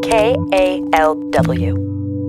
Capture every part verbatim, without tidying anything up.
K A L W.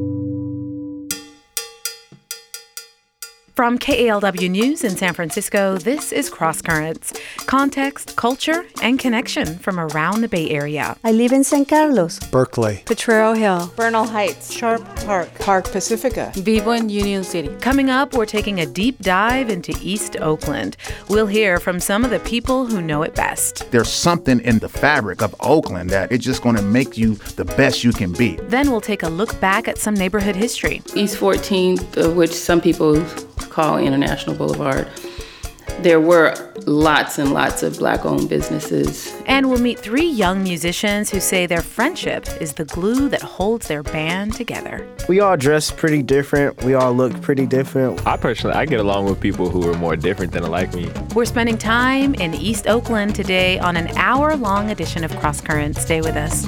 From K A L W News in San Francisco, this is Cross Currents. Context, culture, and connection from around the Bay Area. I live in San Carlos, Berkeley, Potrero Hill, Bernal Heights, Sharp Park, Park Pacifica. Vivo in Union City. Coming up, we're taking a deep dive into East Oakland. We'll hear from some of the people who know it best. There's something in the fabric of Oakland that it's just going to make you the best you can be. Then we'll take a look back at some neighborhood history. East fourteenth, uh, which some people call International Boulevard, there were lots and lots of Black-owned businesses. And we'll meet three young musicians who say their friendship is the glue that holds their band together. We all dress pretty different. We all look pretty different. I personally, I get along with people who are more different than like me. We're spending time in East Oakland today on an hour-long edition of Cross Currents. Stay with us.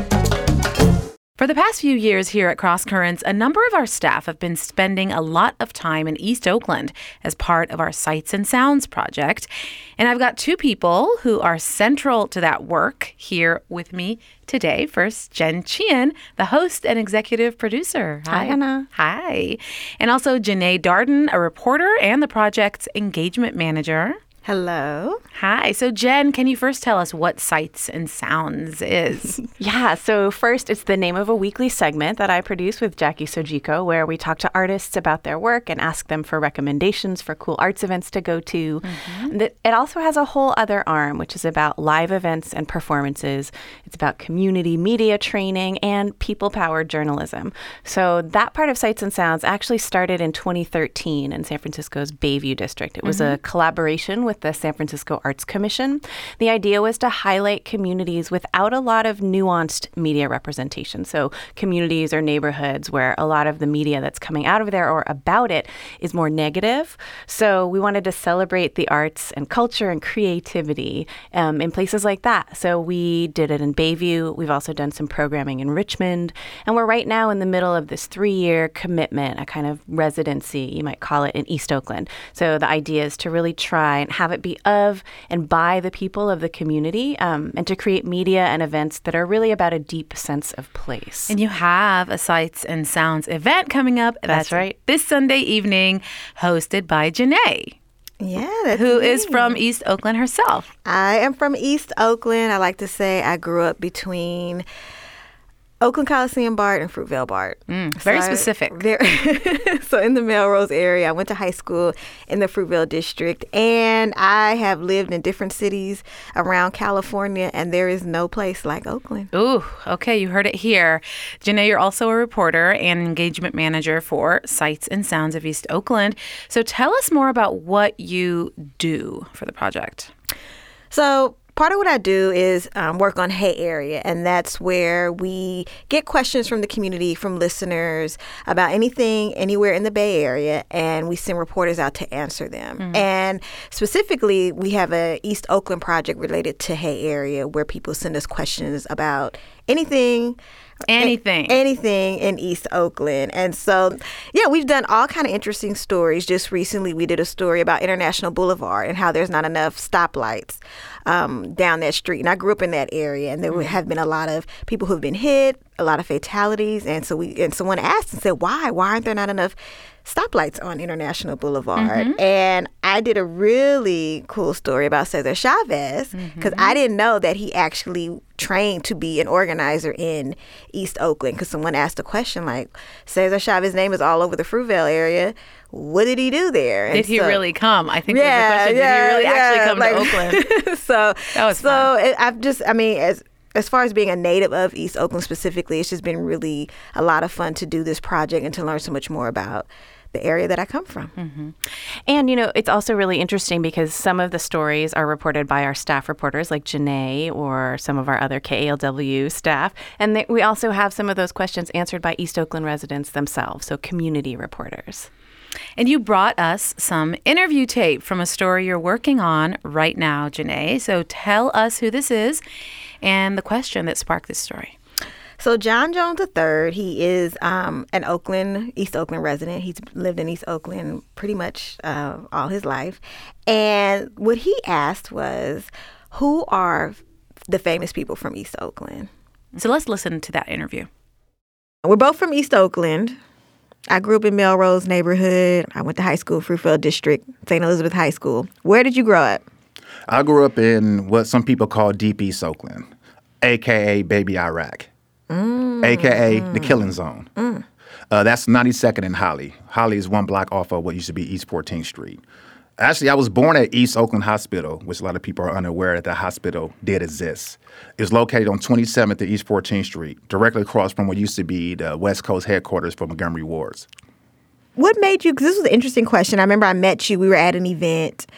For the past few years here at Cross Currents, a number of our staff have been spending a lot of time in East Oakland as part of our Sights and Sounds project. And I've got two people who are central to that work here with me today. First, Jen Chien, the host and executive producer. Hi, Hi Anna. Hi. And also Janae Darden, a reporter and the project's engagement manager. Hello. Hi. So, Jen, can you first tell us what Sights and Sounds is? Yeah. So first, it's the name of a weekly segment that I produce with Jackie Sojiko, where we talk to artists about their work and ask them for recommendations for cool arts events to go to. Mm-hmm. It also has a whole other arm, which is about live events and performances. It's about community media training and people-powered journalism. So that part of Sights and Sounds actually started in twenty thirteen in San Francisco's Bayview District. It was mm-hmm. a collaboration with the San Francisco Arts Commission. The idea was to highlight communities without a lot of nuanced media representation. So communities or neighborhoods where a lot of the media that's coming out of there or about it is more negative. So we wanted to celebrate the arts and culture and creativity um, in places like that. So we did it in Bayview. We've also done some programming in Richmond. And we're right now in the middle of this three-year commitment, a kind of residency, you might call it, in East Oakland. So the idea is to really try and have it be of and by the people of the community, um, and to create media and events that are really about a deep sense of place. And you have a Sights and Sounds event coming up. That's, that's right. This Sunday evening, hosted by Janae. Yeah, that's Who me. is from East Oakland herself. I am from East Oakland. I like to say I grew up between Oakland Coliseum BART and Fruitvale BART. Mm, very so specific. I, very, so in the Melrose area, I went to high school in the Fruitvale district, and I have lived in different cities around California, and there is no place like Oakland. Ooh, okay, you heard it here. Janae, you're also a reporter and engagement manager for Sights and Sounds of East Oakland. So tell us more about what you do for the project. So part of what I do is um, work on Hay Area, and that's where we get questions from the community, from listeners about anything anywhere in the Bay Area, and we send reporters out to answer them. Mm-hmm. And specifically, we have a East Oakland project related to Hay Area where people send us questions about anything Anything. A- anything in East Oakland. And so, yeah, we've done all kind of interesting stories. Just recently, we did a story about International Boulevard and how there's not enough stoplights um, down that street. And I grew up in that area, and there mm-hmm. have been a lot of people who've been hit, a lot of fatalities. And so we and someone asked and said, why? Why aren't there not enough stoplights on International Boulevard? Mm-hmm. And I did a really cool story about Cesar Chavez, because mm-hmm. I didn't know that he actually trained to be an organizer in East Oakland, because someone asked a question like, Cesar Chavez's name is all over the Fruitvale area. What did he do there? And did he so, really come? I think yeah, was the question. Yeah, did he really yeah, actually come like, to Oakland? so that was so fun. it, I've just, I mean, as As far as being a native of East Oakland specifically, it's just been really a lot of fun to do this project and to learn so much more about the area that I come from. Mm-hmm. And, you know, it's also really interesting because some of the stories are reported by our staff reporters like Janae or some of our other K A L W staff. And they, we also have some of those questions answered by East Oakland residents themselves, so community reporters. And you brought us some interview tape from a story you're working on right now, Janae. So tell us who this is and the question that sparked this story. So John Jones the third, he is um, an Oakland, East Oakland resident. He's lived in East Oakland pretty much uh, all his life. And what he asked was, who are the famous people from East Oakland? So let's listen to that interview. We're both from East Oakland. I grew up in Melrose neighborhood. I went to high school, Fruitvale District, Saint Elizabeth High School. Where did you grow up? I grew up in what some people call Deep East Oakland, a k a. Baby Iraq, mm. a k a the killing zone. Mm. Uh, that's ninety-second and Holly. Holly is one block off of what used to be East fourteenth Street. Actually, I was born at East Oakland Hospital, which a lot of people are unaware that the hospital did exist. It was located on twenty-seventh and East fourteenth Street, directly across from what used to be the West Coast headquarters for Montgomery Wards. What made you, because this was an interesting question. I remember I met you, we were at an event,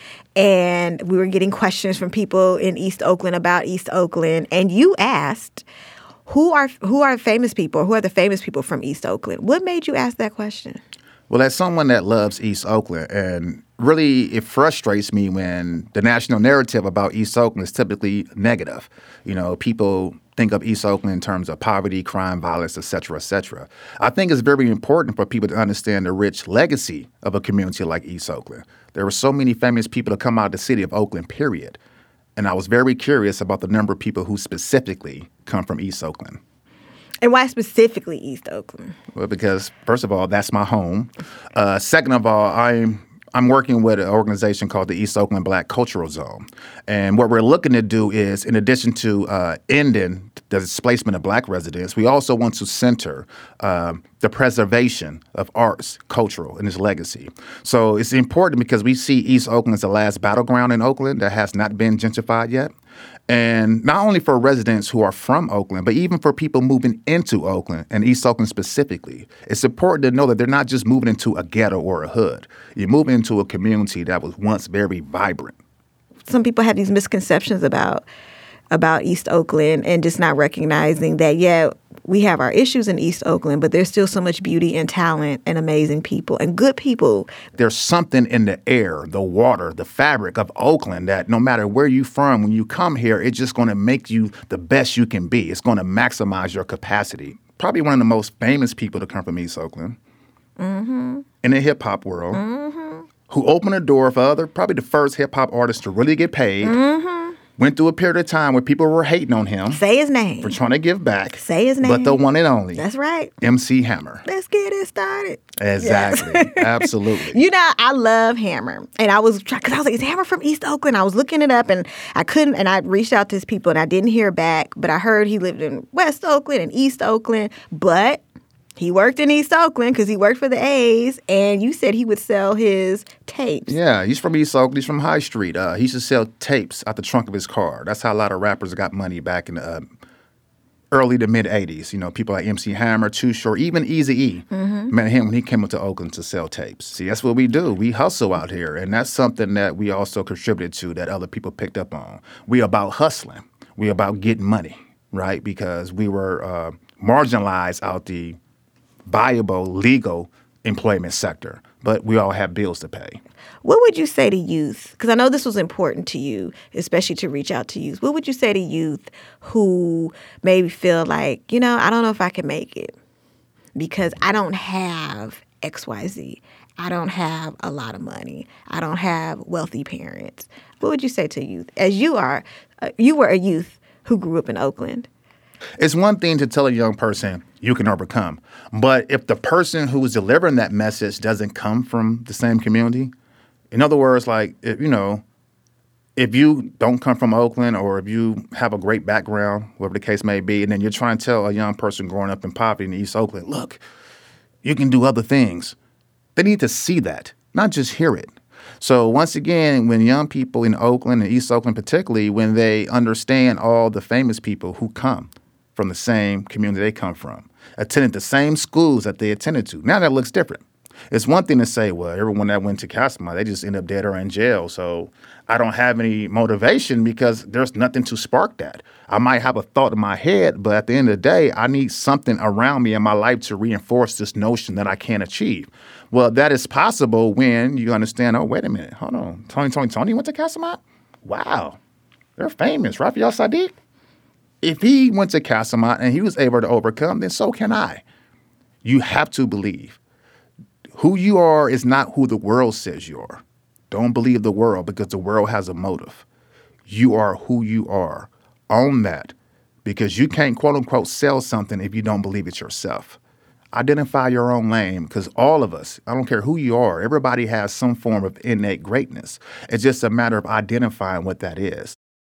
and we were getting questions from people in East Oakland about East Oakland, and you asked, who are who are famous people, who are the famous people from East Oakland? What made you ask that question? Well, as someone that loves East Oakland, and really it frustrates me when the national narrative about East Oakland is typically negative. You know, people think of East Oakland in terms of poverty, crime, violence, et cetera, et cetera. I think it's very important for people to understand the rich legacy of a community like East Oakland. There were so many famous people that come out of the city of Oakland, period. And I was very curious about the number of people who specifically come from East Oakland. And why specifically East Oakland? Well, because, first of all, that's my home. Uh, second of all, I'm I'm working with an organization called the East Oakland Black Cultural Zone. And what we're looking to do is, in addition to uh, ending the displacement of black residents, we also want to center um, the preservation of arts, cultural, and its legacy. So it's important because we see East Oakland as the last battleground in Oakland that has not been gentrified yet. And not only for residents who are from Oakland, but even for people moving into Oakland, and East Oakland specifically, it's important to know that they're not just moving into a ghetto or a hood. You're moving into a community that was once very vibrant. Some people have these misconceptions about about East Oakland and just not recognizing that, yeah, we have our issues in East Oakland, but there's still so much beauty and talent and amazing people and good people. There's something in the air, the water, the fabric of Oakland that no matter where you're from, when you come here, it's just going to make you the best you can be. It's going to maximize your capacity. Probably one of the most famous people to come from East Oakland mm-hmm. in the hip-hop world, mm-hmm. who opened the door for other, probably the first hip-hop artist to really get paid. Mm-hmm. Went through a period of time where people were hating on him. Say his name. For trying to give back. Say his name. But the one and only. That's right. M C Hammer. Let's get it started. Exactly. Yes. Absolutely. You know, I love Hammer. And I was trying, because I was like, is Hammer from East Oakland? I was looking it up and I couldn't, and I reached out to his people and I didn't hear back. But I heard he lived in West Oakland and East Oakland. But he worked in East Oakland because he worked for the A's, and you said he would sell his tapes. Yeah, he's from East Oakland. He's from High Street. Uh, he used to sell tapes out the trunk of his car. That's how a lot of rappers got money back in the uh, early to mid-eighties. You know, people like M C Hammer, Too Short, even Eazy-E mm-hmm. met him when he came up to Oakland to sell tapes. See, that's what we do. We hustle out here, and that's something that we also contributed to that other people picked up on. We about hustling. We about getting money, right? Because we were uh, marginalized out the viable, legal employment sector, but we all have bills to pay. What would you say to youth? Because I know this was important to you, especially to reach out to youth. What would you say to youth who maybe feel like, you know, I don't know if I can make it because I don't have X Y Z. I don't have a lot of money. I don't have wealthy parents. What would you say to youth? As you are, uh, you were a youth who grew up in Oakland. It's one thing to tell a young person you can overcome. But if the person who is delivering that message doesn't come from the same community, in other words, like, if, you know, if you don't come from Oakland or if you have a great background, whatever the case may be, and then you're trying to tell a young person growing up in poverty in East Oakland, look, you can do other things. They need to see that, not just hear it. So once again, when young people in Oakland and East Oakland particularly, when they understand all the famous people who come from the same community they come from, attended the same schools that they attended to. Now that looks different. It's one thing to say, well, everyone that went to Castlemont, they just end up dead or in jail. So I don't have any motivation because there's nothing to spark that. I might have a thought in my head, but at the end of the day, I need something around me in my life to reinforce this notion that I can achieve. Well, that is possible when you understand, oh, wait a minute, hold on. Tony, Tony, Tony went to Castlemont? Wow. They're famous. Raphael Saadiq? If he went to Castlemont and he was able to overcome, then so can I. You have to believe. Who you are is not who the world says you are. Don't believe the world because the world has a motive. You are who you are. Own that because you can't, quote unquote, sell something if you don't believe it yourself. Identify your own lane, because all of us, I don't care who you are, everybody has some form of innate greatness. It's just a matter of identifying what that is.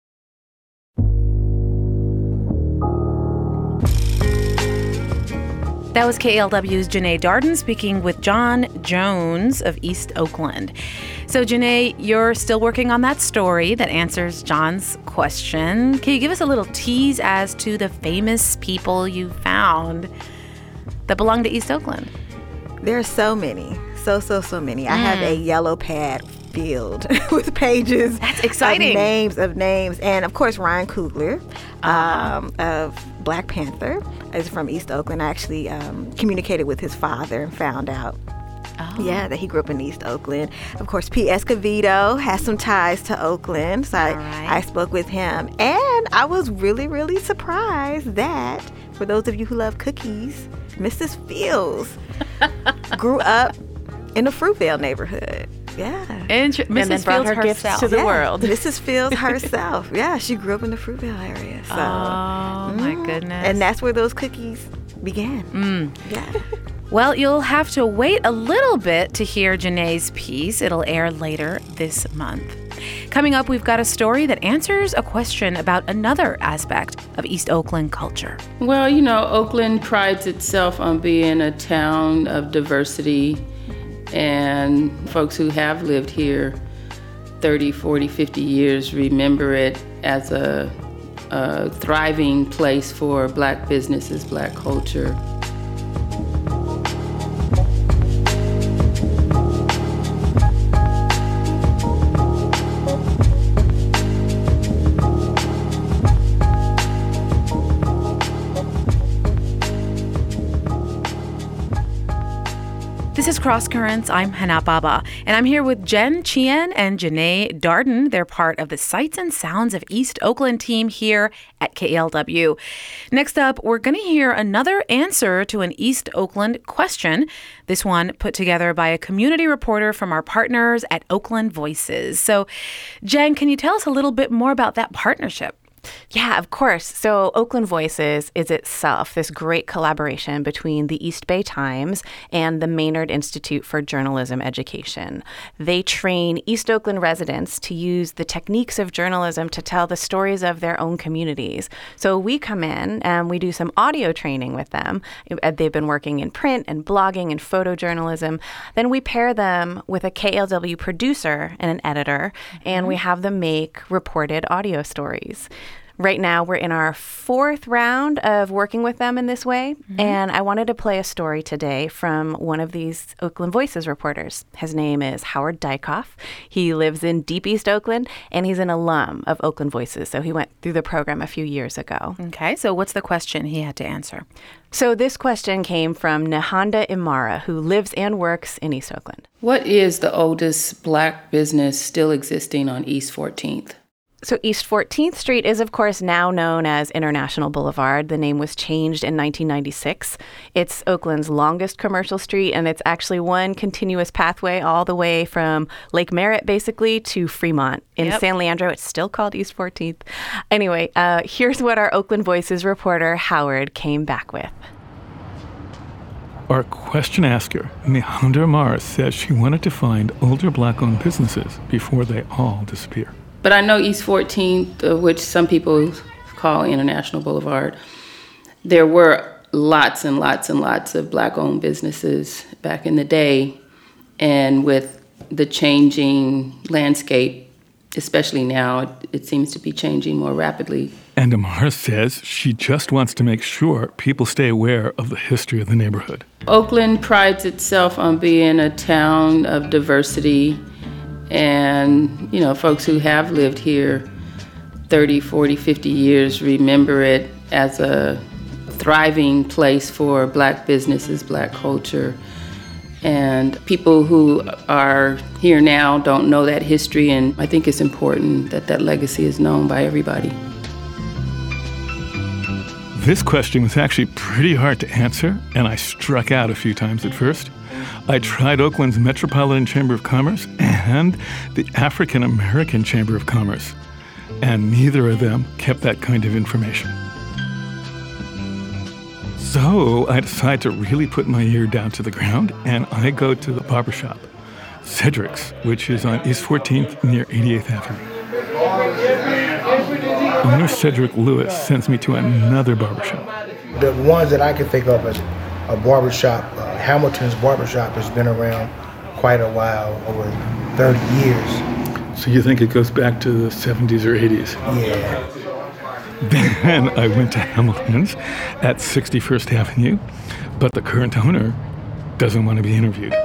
That was K L W's Janae Darden speaking with John Jones of East Oakland. So, Janae, you're still working on that story that answers John's question. Can you give us a little tease as to the famous people you found that belong to East Oakland? There are so many. So, so, so many. Mm. I have a yellow pad filled with pages. That's exciting. Of names of names. And, of course, Ryan Coogler um, of Black Panther is from East Oakland. I actually um, communicated with his father and found out, oh. yeah, that he grew up in East Oakland. Of course, P. Escovedo has some ties to Oakland, so I, right. I spoke with him. And I was really, really surprised that, for those of you who love cookies, Missus Fields grew up in the Fruitvale neighborhood. Yeah. And Missus And then brought her gifts to the yeah. world. Missus Fields herself. Yeah, she grew up in the Fruitvale area. So, oh, mm, my goodness. And that's where those cookies began. Mm. Yeah. Well, you'll have to wait a little bit to hear Janae's piece. It'll air later this month. Coming up, we've got a story that answers a question about another aspect of East Oakland culture. Well, you know, Oakland prides itself on being a town of diversity. And folks who have lived here thirty, forty, fifty years remember it as a, a thriving place for Black businesses, Black culture. This is Cross Currents. I'm Hana Baba, and I'm here with Jen Chien and Janae Darden. They're part of the Sights and Sounds of East Oakland team here at K L W. Next up, we're going to hear another answer to an East Oakland question, this one put together by a community reporter from our partners at Oakland Voices. So, Jen, can you tell us a little bit more about that partnership? Yeah, of course. So Oakland Voices is itself this great collaboration between the East Bay Times and the Maynard Institute for Journalism Education. They train East Oakland residents to use the techniques of journalism to tell the stories of their own communities. So we come in and we do some audio training with them. They've been working in print and blogging and photojournalism. Then we pair them with a K L W producer and an editor, mm-hmm. and we have them make reported audio stories. Right now, we're in our fourth round of working with them in this way, mm-hmm. and I wanted to play a story today from one of these Oakland Voices reporters. His name is Howard Dykoff. He lives in Deep East Oakland, and he's an alum of Oakland Voices, so he went through the program a few years ago. Okay, so what's the question he had to answer? So this question came from Nehanda Imara, who lives and works in East Oakland. What is the oldest Black business still existing on East fourteenth? So East fourteenth Street is, of course, now known as International Boulevard. The name was changed in nineteen ninety-six. It's Oakland's longest commercial street, and it's actually one continuous pathway all the way from Lake Merritt, basically, to Fremont. In yep. San Leandro, it's still called East fourteenth. Anyway, uh, here's what our Oakland Voices reporter, Howard, came back with. Our question asker, Nehanda Imara, says she wanted to find older Black-owned businesses before they all disappear. But I know East fourteenth, uh, which some people call International Boulevard, there were lots and lots and lots of Black-owned businesses back in the day. And with the changing landscape, especially now, it, it seems to be changing more rapidly. And Imara says she just wants to make sure people stay aware of the history of the neighborhood. Oakland prides itself on being a town of diversity. And, you know, folks who have lived here thirty, forty, fifty years remember it as a thriving place for Black businesses, Black culture. And people who are here now don't know that history, and I think it's important that that legacy is known by everybody. This question was actually pretty hard to answer, and I struck out a few times at first. I tried Oakland's Metropolitan Chamber of Commerce and the African American Chamber of Commerce, and neither of them kept that kind of information. So I decide to really put my ear down to the ground, and I go to the barbershop, Cedric's, which is on East fourteenth near eighty-eighth Avenue. Owner Cedric Lewis sends me to another barbershop. The ones that I can think of as a barbershop, uh, Hamilton's Barbershop has been around quite a while, over thirty years. So you think it goes back to the seventies or eighties? Yeah. Then I went to Hamilton's at sixty-first Avenue, but the current owner doesn't want to be interviewed.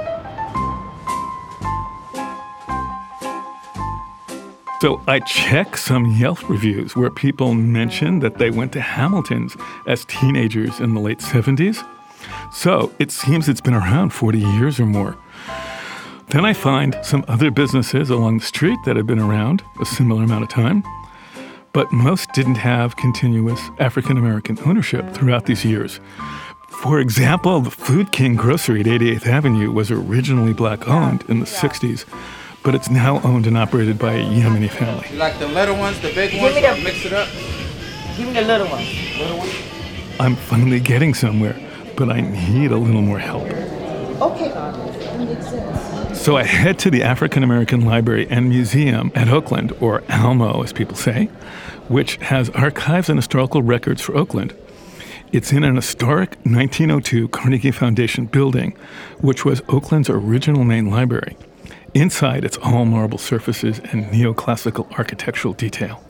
So I check some Yelp reviews where people mention that they went to Hamilton's as teenagers in the late seventies. So it seems it's been around forty years or more. Then I find some other businesses along the street that have been around a similar amount of time, but most didn't have continuous African-American ownership throughout these years. For example, the Food King Grocery at eighty-eighth Avenue was originally black-owned in the sixties, but it's now owned and operated by a Yemeni family. You like the little ones, the big ones, or mix it up? Give me the little ones. Little ones? I'm finally getting somewhere, but I need a little more help. Okay, that makes sense. So I head to the African American Library and Museum at Oakland, or ALMO as people say, which has archives and historical records for Oakland. It's in an historic nineteen oh two Carnegie Foundation building, which was Oakland's original main library. Inside, it's all marble surfaces and neoclassical architectural detail.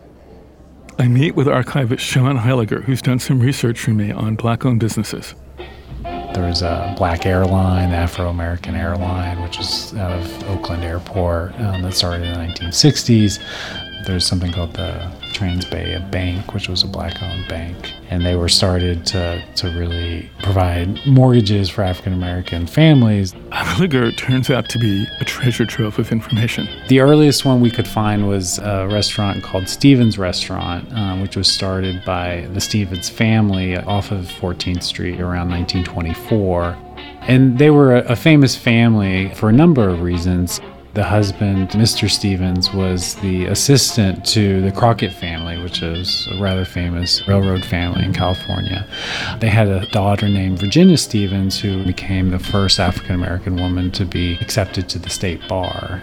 I meet with archivist Sean Heiliger, who's done some research for me on black-owned businesses. There was a black airline, the Afro-American Airline, which is out of Oakland Airport, um, that started in the nineteen sixties. There's something called the Transbay Bank, which was a black-owned bank, and they were started to, to really provide mortgages for African-American families. Heiliger turns out to be a treasure trove of information. The earliest one we could find was a restaurant called Stevens Restaurant, um, which was started by the Stevens family off of fourteenth Street around nineteen twenty-four. And they were a, a famous family for a number of reasons. The husband, Mister Stevens, was the assistant to the Crockett family, which is a rather famous railroad family in California. They had a daughter named Virginia Stevens, who became the first African-American woman to be accepted to the state bar.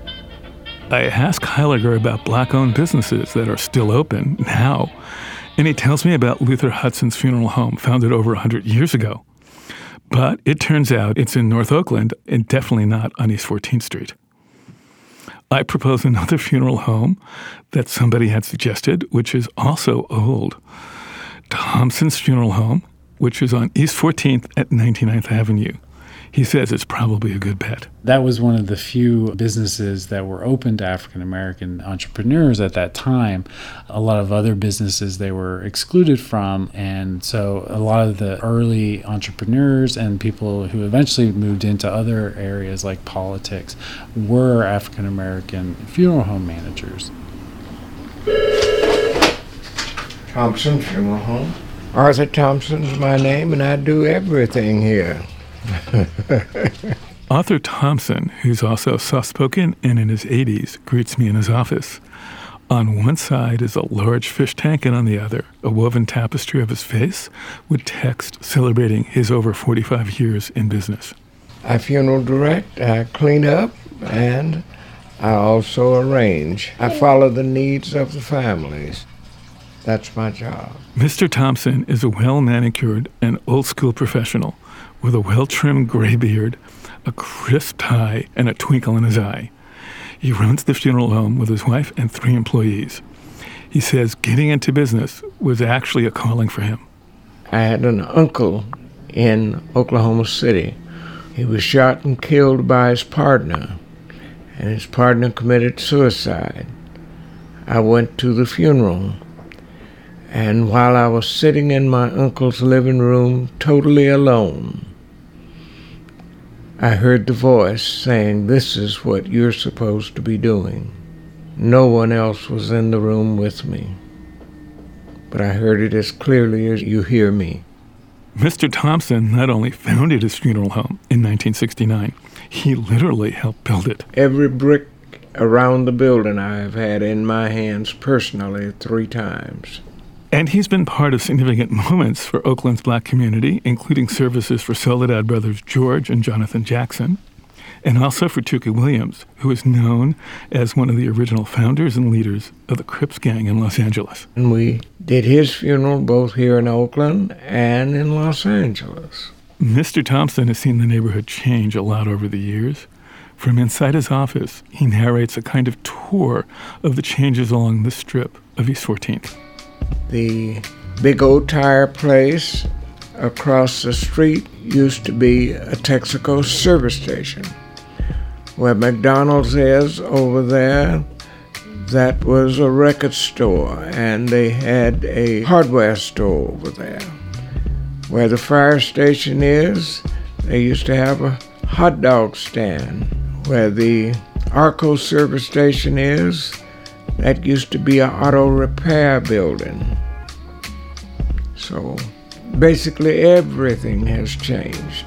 I ask Heiliger about black-owned businesses that are still open now, and he tells me about Luther Hudson's funeral home, founded over one hundred years ago. But it turns out it's in North Oakland and definitely not on East fourteenth Street. I propose another funeral home that somebody had suggested, which is also old. Thompson's Funeral Home, which is on East fourteenth at ninety-ninth Avenue. He says it's probably a good bet. That was one of the few businesses that were open to African-American entrepreneurs at that time. A lot of other businesses they were excluded from, and so a lot of the early entrepreneurs and people who eventually moved into other areas like politics were African-American funeral home managers. Thompson Funeral Home. Arthur Thompson's my name, and I do everything here. Arthur Thompson, who's also soft-spoken and in his eighties, greets me in his office. On one side is a large fish tank, and on the other, a woven tapestry of his face with text celebrating his over forty-five years in business. I funeral direct, I clean up, and I also arrange. I follow the needs of the families. That's my job. Mister Thompson is a well-manicured and old-school professional with a well-trimmed gray beard, a crisp tie, and a twinkle in his eye. He runs the funeral home with his wife and three employees. He says getting into business was actually a calling for him. I had an uncle in Oklahoma City. He was shot and killed by his partner, and his partner committed suicide. I went to the funeral, and while I was sitting in my uncle's living room, totally alone, I heard the voice saying, "This is what you're supposed to be doing." No one else was in the room with me, but I heard it as clearly as you hear me. Mister Thompson not only founded his funeral home in nineteen sixty-nine, he literally helped build it. Every brick around the building I have had in my hands personally three times. And he's been part of significant moments for Oakland's black community, including services for Soledad brothers George and Jonathan Jackson, and also for Tookie Williams, who is known as one of the original founders and leaders of the Crips gang in Los Angeles. And we did his funeral both here in Oakland and in Los Angeles. Mister Thompson has seen the neighborhood change a lot over the years. From inside his office, he narrates a kind of tour of the changes along the strip of East fourteenth. The big old tire place across the street used to be a Texaco service station. Where McDonald's is over there, that was a record store, and they had a hardware store over there. Where the fire station is, they used to have a hot dog stand. Where the Arco service station is, that used to be an auto repair building. So basically everything has changed.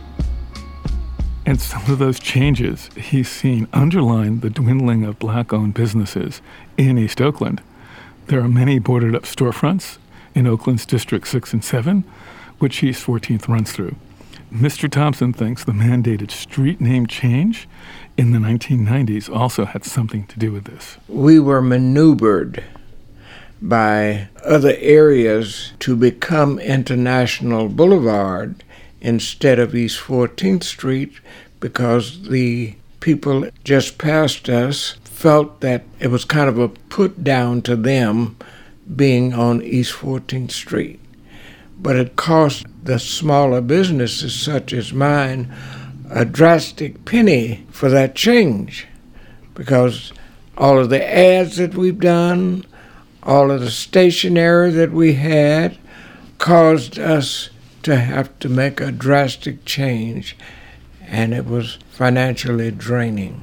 And some of those changes he's seen underline the dwindling of black-owned businesses in East Oakland. There are many boarded-up storefronts in Oakland's District six and seven, which East fourteenth runs through. Mister Thompson thinks the mandated street name change in the nineteen nineties also had something to do with this. We were maneuvered by other areas to become International Boulevard instead of East fourteenth Street because the people just past us felt that it was kind of a put down to them being on East fourteenth Street. But it cost the smaller businesses such as mine a drastic penny for that change because all of the ads that we've done, all of the stationery that we had caused us to have to make a drastic change, and it was financially draining.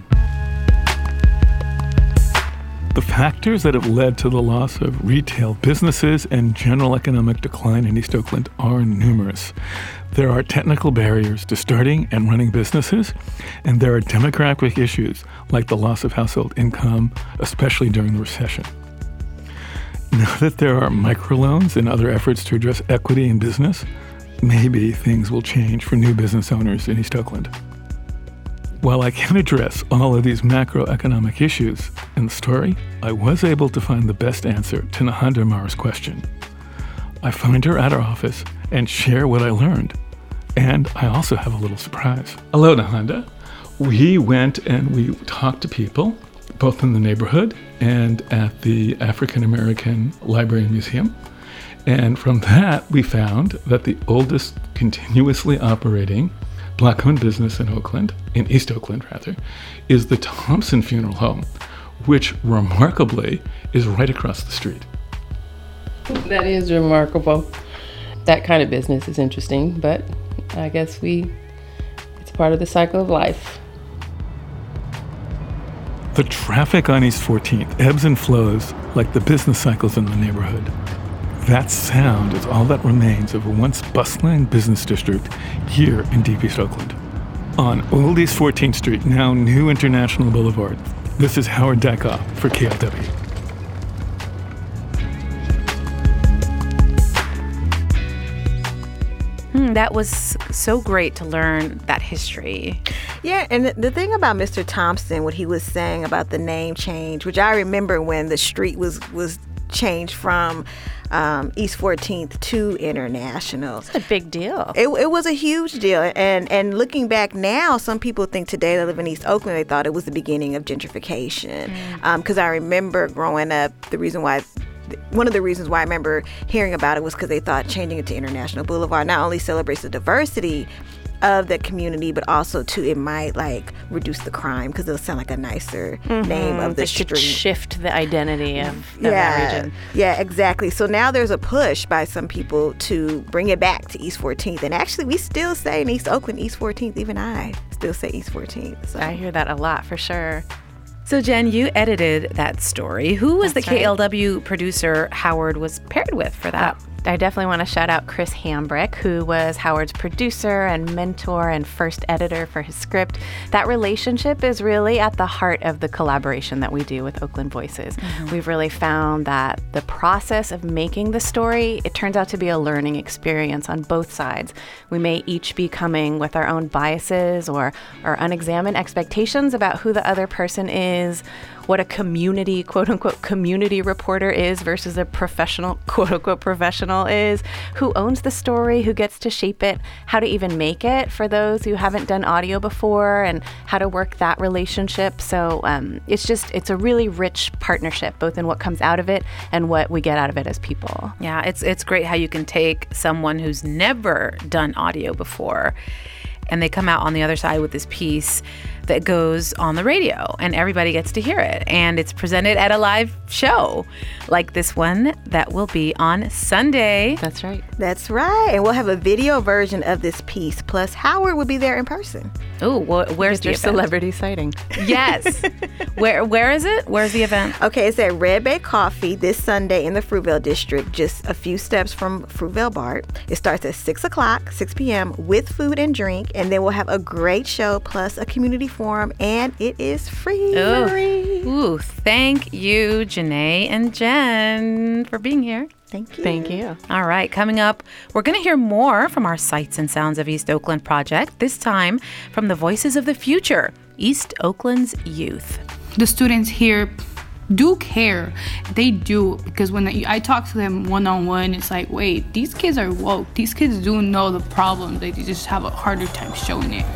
The factors that have led to the loss of retail businesses and general economic decline in East Oakland are numerous. There are technical barriers to starting and running businesses, and there are demographic issues like the loss of household income, especially during the recession. Now that there are microloans and other efforts to address equity in business, maybe things will change for new business owners in East Oakland. While I can't address all of these macroeconomic issues in the story, I was able to find the best answer to Nahanda Mar's question. I find her at her office and share what I learned. And I also have a little surprise. Hello, Nahanda. We went and we talked to people, both in the neighborhood and at the African American Library and Museum. And from that, we found that the oldest continuously operating black-owned business in Oakland, in East Oakland rather, is the Thompson Funeral Home, which remarkably is right across the street. That is remarkable. That kind of business is interesting, but I guess we, it's part of the cycle of life. The traffic on East fourteenth ebbs and flows like the business cycles in the neighborhood. That sound is all that remains of a once bustling business district here in Deep East Oakland. On Old East fourteenth Street, now New International Boulevard, this is Howard Dykoff for K L W. Hmm, that was so great to learn that history. Yeah, and the thing about Mister Thompson, what he was saying about the name change, which I remember when the street was was changed from um, East fourteenth to International. It's a big deal. It, it was a huge deal. And and looking back now, some people think today that live in East Oakland, they thought it was the beginning of gentrification. Because mm. um, I remember growing up, the reason why One of the reasons why I remember hearing about it was because they thought changing it to International Boulevard not only celebrates the diversity of the community, but also too it might like reduce the crime because it'll sound like a nicer mm-hmm. name of the they street. Should shift the identity of, of yeah, that region. Yeah, exactly. So now there's a push by some people to bring it back to East fourteenth, and actually we still say in East Oakland East fourteenth. Even I still say East fourteenth. So. I hear that a lot for sure. So, Jen, you edited that story. Who was That's the K L right. W producer Howard was paired with for that? Uh, I definitely want to shout out Chris Hambrick, who was Howard's producer and mentor and first editor for his script. That relationship is really at the heart of the collaboration that we do with Oakland Voices. Mm-hmm. We've really found that the process of making the story, it turns out to be a learning experience on both sides. We may each be coming with our own biases or our unexamined expectations about who the other person is, what a community, quote unquote, community reporter is versus a professional, quote unquote, professional is, who owns the story, who gets to shape it, how to even make it for those who haven't done audio before, and how to work that relationship. So um, it's just, it's a really rich partnership, both in what comes out of it and what we get out of it as people. Yeah, it's it's great how you can take someone who's never done audio before and they come out on the other side with this piece that goes on the radio and everybody gets to hear it. And it's presented at a live show like this one that will be on Sunday. That's right. That's right. And we'll have a video version of this piece. Plus, Howard will be there in person. Oh, wh- where's the your event? Celebrity sighting? Yes. Where Where is it? Where's the event? Okay, it's at Red Bay Coffee this Sunday in the Fruitvale District, just a few steps from Fruitvale BART. It starts at six o'clock, six p.m. with food and drink. And then we'll have a great show plus a community forum, and it is free. Ooh, Ooh thank you, Janae and Jen, for being here. Thank you. Thank you. All right, coming up, we're going to hear more from our Sights and Sounds of East Oakland project, this time from the Voices of the Future, East Oakland's youth. The students here do care. They do, because when I talk to them one-on-one, it's like, wait, these kids are woke. These kids do know the problem. They just have a harder time showing it.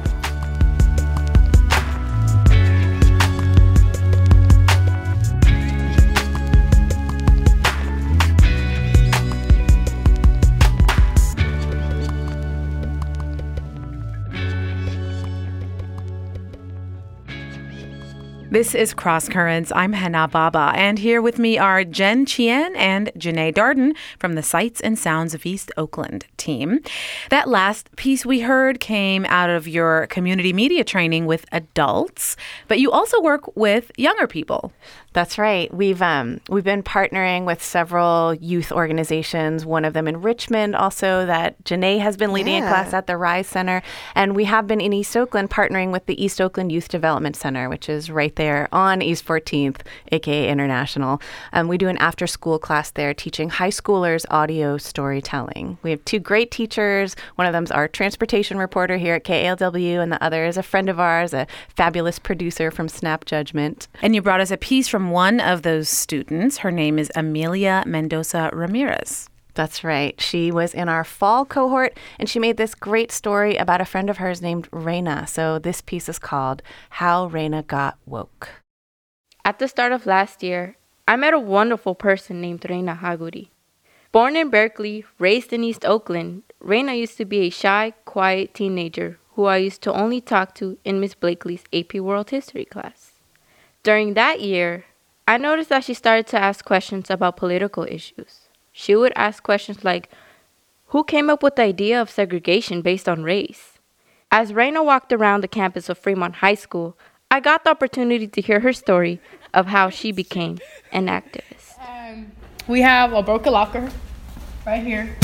This is Cross Currents. I'm Hannah Baba, and here with me are Jen Chien and Janae Darden from the Sights and Sounds of East Oakland team. That last piece we heard came out of your community media training with adults, but you also work with younger people. That's right. We've um, we've been partnering with several youth organizations, one of them in Richmond also that Janae has been leading yeah. a class at the Rise Center. And we have been in East Oakland partnering with the East Oakland Youth Development Center, which is right there on East fourteenth, a k a. International. Um, we do an after-school class there teaching high schoolers audio storytelling. We have two great teachers. One of them's our transportation reporter here at K A L W, and the other is a friend of ours, a fabulous producer from Snap Judgment. And you brought us a piece from one of those students. Her name is Amelia Mendoza Ramirez. That's right. She was in our fall cohort, and she made this great story about a friend of hers named Reina. So this piece is called How Reina Got Woke. At the start of last year, I met a wonderful person named Reina Haguri. Born in Berkeley, raised in East Oakland, Reina used to be a shy, quiet teenager who I used to only talk to in Miss Blakely's A P World History class. During that year, I noticed that she started to ask questions about political issues. She would ask questions like, who came up with the idea of segregation based on race? As Reina walked around the campus of Fremont High School, I got the opportunity to hear her story of how she became an activist. Um, we have a broken locker right here.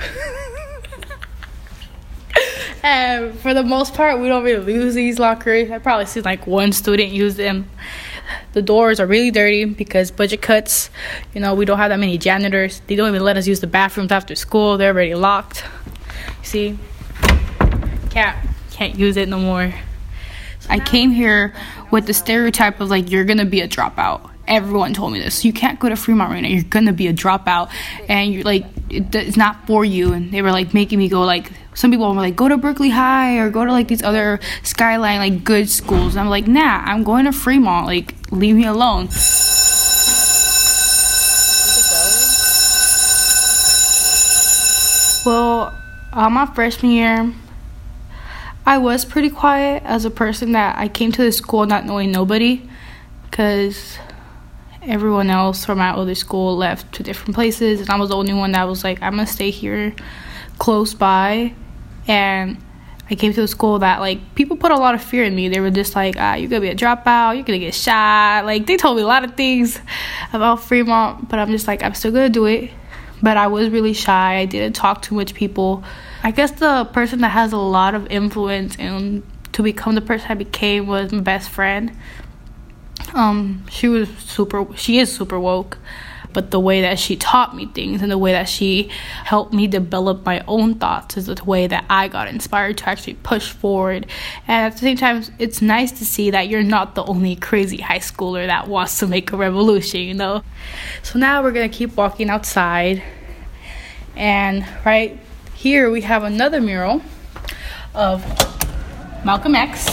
And for the most part, we don't really use these lockers. I probably see like one student use them. The doors are really dirty because budget cuts. You know, we don't have that many janitors. They don't even let us use the bathrooms after school. They're already locked. You see, can't can't use it no more. I came here with the stereotype of like, you're gonna be a dropout. Everyone told me this. You can't go to Fremont right now. You're gonna be a dropout, and you're like, it, it's not for you. And they were like making me go like, some people were like, go to Berkeley High or go to like these other Skyline like good schools. And I'm like, nah, I'm going to Fremont. Like, leave me alone. Well, uh, my freshman year, I was pretty quiet as a person that I came to the school not knowing nobody, because everyone else from my other school left to different places, and I was the only one that was like, I'm gonna stay here close by. And I came to a school that like people put a lot of fear in me. They were just like, ah, you're gonna be a dropout, you're gonna get shot. Like, they told me a lot of things about Fremont, but I'm just like, I'm still gonna do it. but I was really shy. I didn't talk to much people. I guess the person that has a lot of influence and to become the person I became was my best friend. Um, she was super, she is super woke, but the way that she taught me things and the way that she helped me develop my own thoughts is the way that I got inspired to actually push forward. And at the same time, it's nice to see that you're not the only crazy high schooler that wants to make a revolution, you know? So now we're going to keep walking outside. And right here we have another mural of Malcolm X.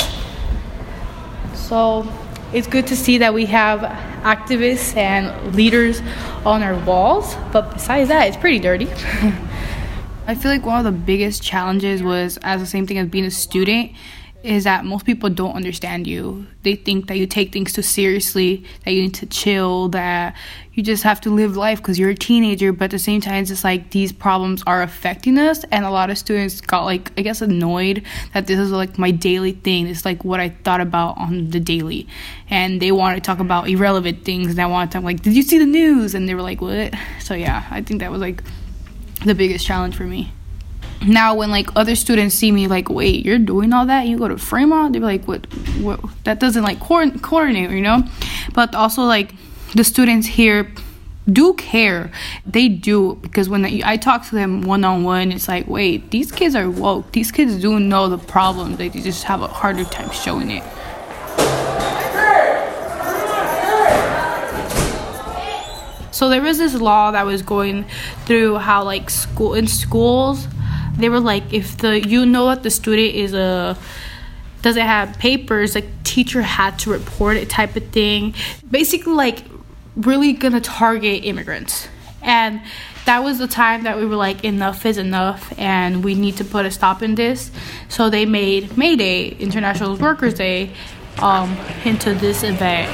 So it's good to see that we have activists and leaders on our walls, but besides that, it's pretty dirty. I feel like one of the biggest challenges was, as the same thing as being a student, is that most people don't understand you. They think that you take things too seriously, that you need to chill, that you just have to live life because you're a teenager, but at the same time, it's just like these problems are affecting us, and a lot of students got like, I guess, annoyed that this is like my daily thing. It's like what I thought about on the daily, and they want to talk about irrelevant things, and I want to talk like, did you see the news? And they were like, what? So yeah, I think that was like the biggest challenge for me. Now when like other students see me like, wait, you're doing all that, you go to Fremont, they're like, what, what, that doesn't like co- coordinate, you know? But also like the students here do care. They do, because when I talk to them one-on-one, it's like, wait, these kids are woke. These kids do know the problem. They just have a harder time showing it. So there was this law that was going through how like school in schools, they were like, if the you know that the student is a doesn't have papers, like teacher had to report it type of thing. Basically like really gonna target immigrants. And that was the time that we were like, enough is enough and we need to put a stop in this. So they made May Day, International Workers' Day, um, into this event.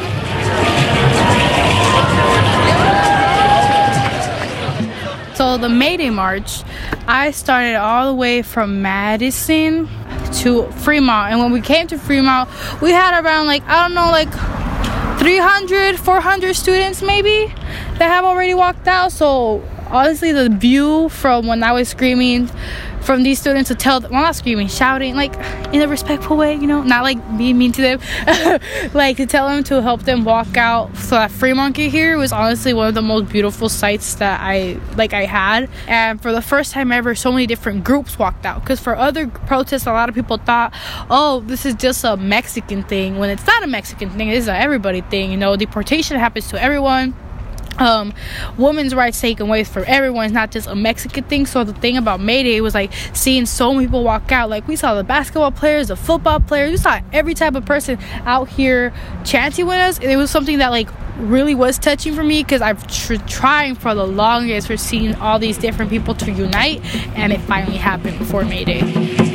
So the May Day March, I started all the way from Madison to Fremont. And when we came to Fremont, we had around like, I don't know, like three hundred, four hundred students maybe that have already walked out. So honestly, the view from when I was screaming from these students to tell them, well, not screaming, shouting, like in a respectful way, you know, not like being mean to them, like to tell them to help them walk out so that Fremont could hear was honestly one of the most beautiful sights that I like I had. And for the first time ever, so many different groups walked out, because for other protests, a lot of people thought, oh, this is just a Mexican thing, when it's not a Mexican thing, it is an everybody thing, you know, deportation happens to everyone. Um, women's rights taken away from everyone. It's not just a Mexican thing. So the thing about May Day was like seeing so many people walk out. Like we saw the basketball players, the football players, we saw every type of person out here chanting with us. And it was something that like really was touching for me, because I've tr- trying for the longest for seeing all these different people to unite, and it finally happened before May Day.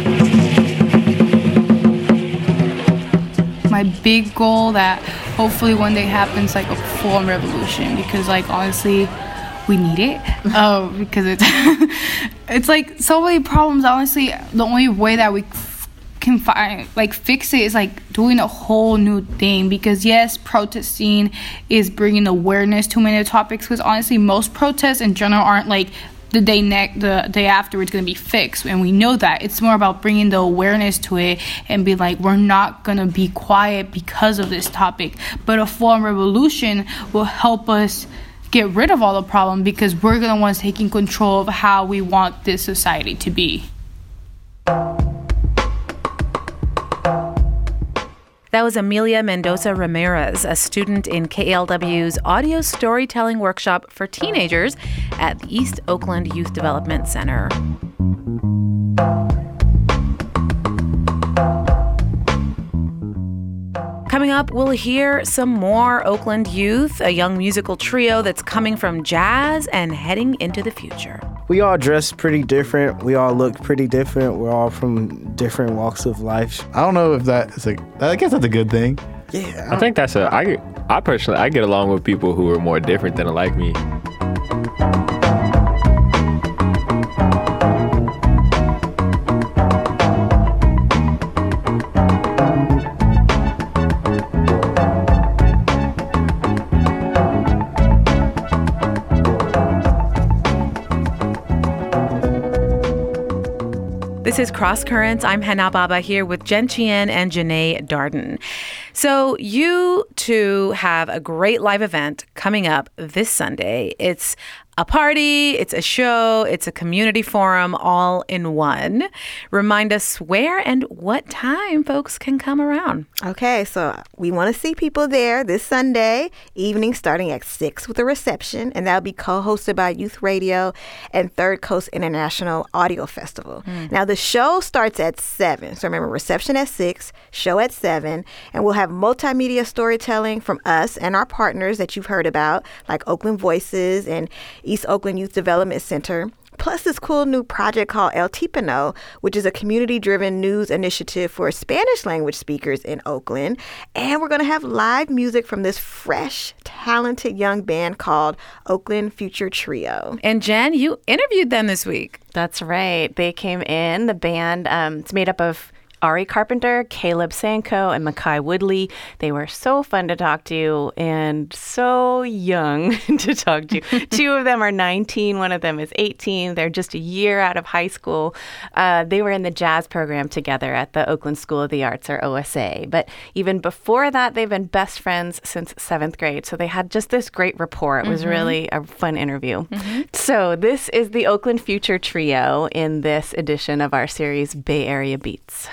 My big goal that hopefully one day happens, like a full revolution, because like honestly we need it. Oh, because it's it's like so many problems. Honestly, the only way that we f- can find like fix it is like doing a whole new thing. Because yes, protesting is bringing awareness to many topics, because honestly most protests in general aren't like the day ne- the day after it's going to be fixed, and we know that. It's more about bringing the awareness to it and be like, we're not going to be quiet because of this topic. But a full revolution will help us get rid of all the problem, because we're the ones taking control of how we want this society to be. That was Amelia Mendoza Ramirez, a student in K L W's audio storytelling workshop for teenagers at the East Oakland Youth Development Center. Coming up, we'll hear some more Oakland youth, a young musical trio that's coming from jazz and heading into the future. We all dress pretty different. We all look pretty different. We're all from different walks of life. I don't know if that is a, I guess that's a good thing. Yeah. I think that's a, I, I personally, I get along with people who are more different than like me. This is Cross Currents. I'm Hana Baba here with Jen Chien and Janae Darden. So you two have a great live event coming up this Sunday. It's a party, it's a show, it's a community forum all in one. Remind us where and what time folks can come around. Okay, so we want to see people there this Sunday evening starting at six with a reception, and that'll be co-hosted by Youth Radio and Third Coast International Audio Festival. Mm. Now, the show starts at seven. So remember, reception at six, show at seven, and we'll have multimedia storytelling from us and our partners that you've heard about, like Oakland Voices and East Oakland Youth Development Center, plus this cool new project called El Tipano, which is a community-driven news initiative for Spanish language speakers in Oakland. And we're going to have live music from this fresh, talented young band called Oakland Future Trio. And Jen, you interviewed them this week. That's right. They came in. The band, um, it's made up of Ari Carpenter, Caleb Sanko, and Makai Woodley. They were so fun to talk to and so young to talk to. Two of them are nineteen. One of them is eighteen. They're just a year out of high school. Uh, they were in the jazz program together at the Oakland School of the Arts, or O S A. But even before that, they've been best friends since seventh grade. So they had just this great rapport. It was mm-hmm. really a fun interview. Mm-hmm. So this is the Oakland Future Trio in this edition of our series, Bay Area Beats.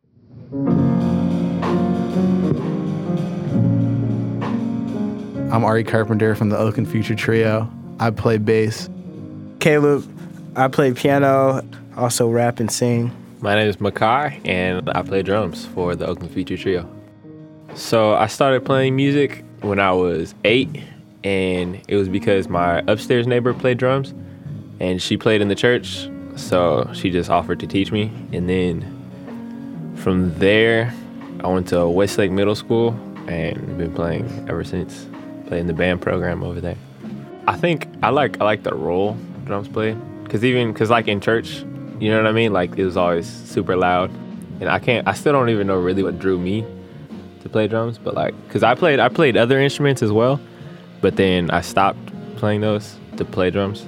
I'm Ari Carpenter from the Oakland Future Trio. I play bass. Caleb, I play piano, also rap and sing. My name is Makai, and I play drums for the Oakland Future Trio. So I started playing music when I was eight, and it was because my upstairs neighbor played drums, and she played in the church, so she just offered to teach me. And then from there, I went to Westlake Middle School and been playing ever since. Playing the band program over there. I think I like I like the role drums play, cause even cause like in church, you know what I mean. Like it was always super loud, and I can't. I still don't even know really what drew me to play drums, but like, cause I played I played other instruments as well, but then I stopped playing those to play drums.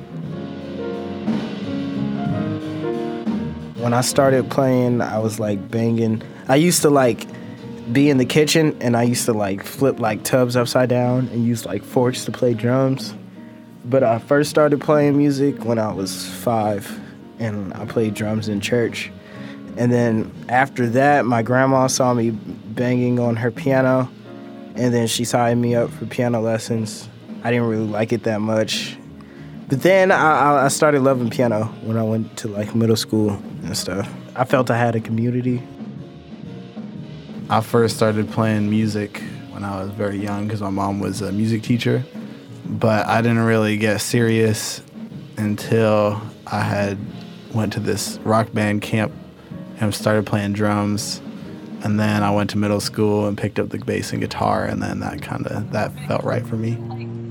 When I started playing, I was like banging. I used to like be in the kitchen, and I used to like flip like tubs upside down and use like forks to play drums. But I first started playing music when I was five, and I played drums in church. And then after that, my grandma saw me banging on her piano, and then she signed me up for piano lessons. I didn't really like it that much. But then I, I started loving piano when I went to like middle school and stuff. I felt I had a community. I first started playing music when I was very young because my mom was a music teacher, but I didn't really get serious until I had went to this rock band camp and started playing drums. And then I went to middle school and picked up the bass and guitar, and then that kind of that felt right for me.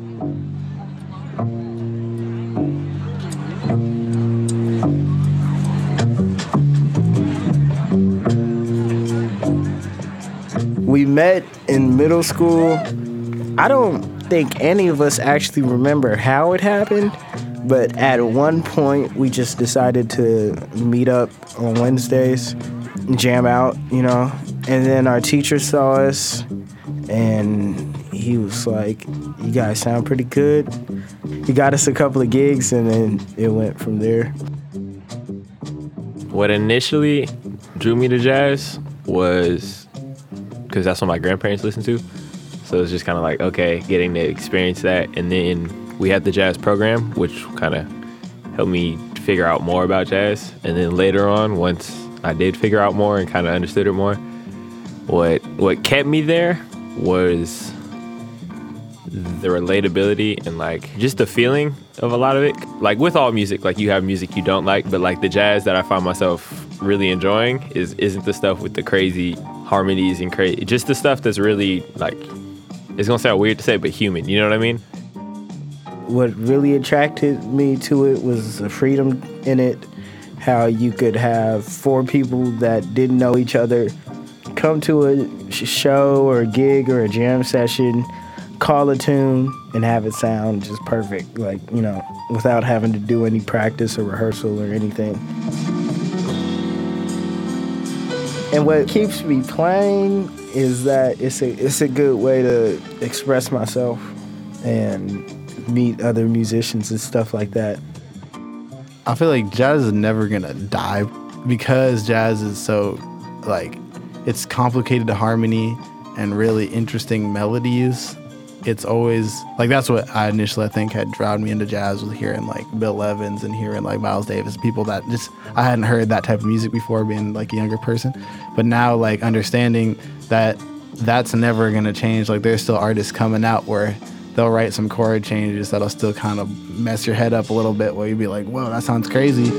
We met in middle school. I don't think any of us actually remember how it happened, but at one point we just decided to meet up on Wednesdays and jam out, you know. And then our teacher saw us, and he was like, "You guys sound pretty good." He got us a couple of gigs, and then it went from there. What initially drew me to jazz was because that's what my grandparents listened to. So it was just kind of like, okay, getting to experience that. And then we had the jazz program, which kind of helped me figure out more about jazz. And then later on, once I did figure out more and kind of understood it more, what what kept me there was the relatability and like just the feeling of a lot of it. Like with all music, like you have music you don't like, but like the jazz that I find myself really enjoying is isn't the stuff with the crazy harmonies and crazy, just the stuff that's really like, it's gonna sound weird to say, but human, you know what I mean? What really attracted me to it was the freedom in it, how you could have four people that didn't know each other come to a show or a gig or a jam session, call a tune, and have it sound just perfect, like, you know, without having to do any practice or rehearsal or anything. And what keeps me playing is that it's a it's a good way to express myself and meet other musicians and stuff like that. I feel like jazz is never gonna die because jazz is so, like, it's complicated harmony and really interesting melodies. It's always, like, that's what I initially, I think, had drawn me into jazz, was hearing, like, Bill Evans and hearing, like, Miles Davis, people that just, I hadn't heard that type of music before being, like, a younger person. But now, like, understanding that that's never going to change. Like, there's still artists coming out where they'll write some chord changes that'll still kind of mess your head up a little bit, where you'd be like, whoa, that sounds crazy.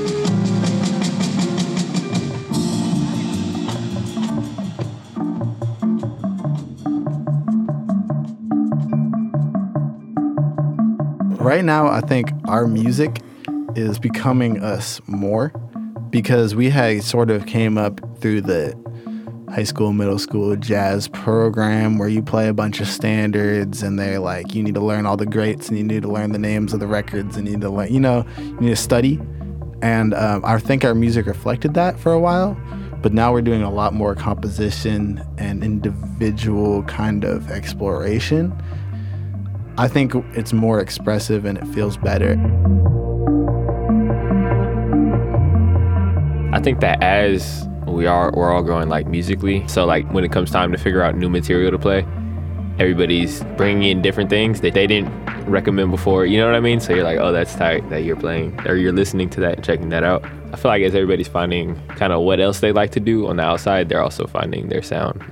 Right now, I think our music is becoming us more because we had sort of came up through the high school, middle school jazz program where you play a bunch of standards and they're like, you need to learn all the greats and you need to learn the names of the records and you need to learn, you know, you need to study. And um, I think our music reflected that for a while, but now we're doing a lot more composition and individual kind of exploration. I think it's more expressive and it feels better. I think that as we are, we're all growing like musically. So like when it comes time to figure out new material to play, everybody's bringing in different things that they didn't recommend before. You know what I mean? So you're like, oh, that's tight that you're playing or you're listening to that and checking that out. I feel like as everybody's finding kind of what else they like to do on the outside, they're also finding their sound.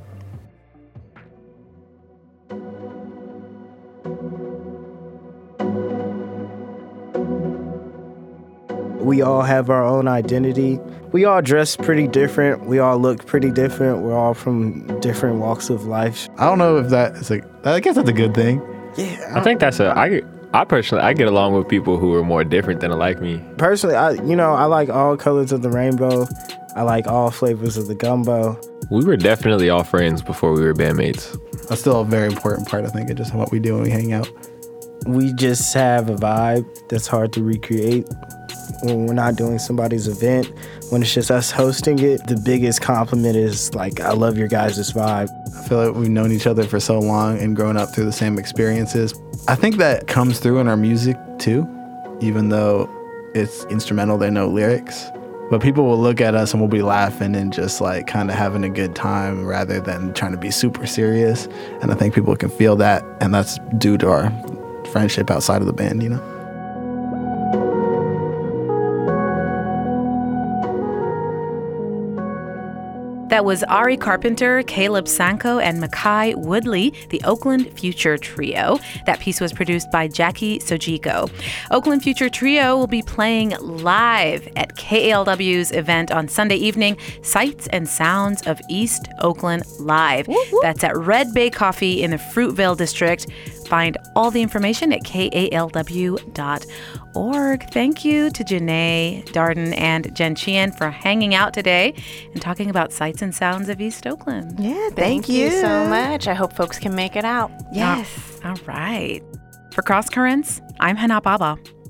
We all have our own identity. We all dress pretty different. We all look pretty different. We're all from different walks of life. I don't know if that is like, I guess that's a good thing. Yeah. I think that's a, I, I personally, I get along with people who are more different than like me. Personally, I, you know, I like all colors of the rainbow. I like all flavors of the gumbo. We were definitely all friends before we were bandmates. That's still a very important part, I think, of just what we do when we hang out. We just have a vibe that's hard to recreate. When we're not doing somebody's event, when it's just us hosting it, the biggest compliment is like, I love your guys' vibe. I feel like we've known each other for so long and grown up through the same experiences. I think that comes through in our music too, even though it's instrumental, there are no lyrics. But people will look at us and we'll be laughing and just like kind of having a good time rather than trying to be super serious. And I think people can feel that, and that's due to our friendship outside of the band, you know? That was Ari Carpenter, Caleb Sanko, and Makai Woodley, the Oakland Future Trio. That piece was produced by Jackie Sojiko. Oakland Future Trio will be playing live at K A L W's event on Sunday evening, Sights and Sounds of East Oakland Live. Whoop, whoop. That's at Red Bay Coffee in the Fruitvale District. Find all the information at K A L W dot org. Thank you to Janae Darden and Jen Chien for hanging out today and talking about Sights and Sounds of East Oakland. Yeah, thank, thank you. you so much. I hope folks can make it out. Yes. All, all right. For Cross Currents, I'm Hana Baba.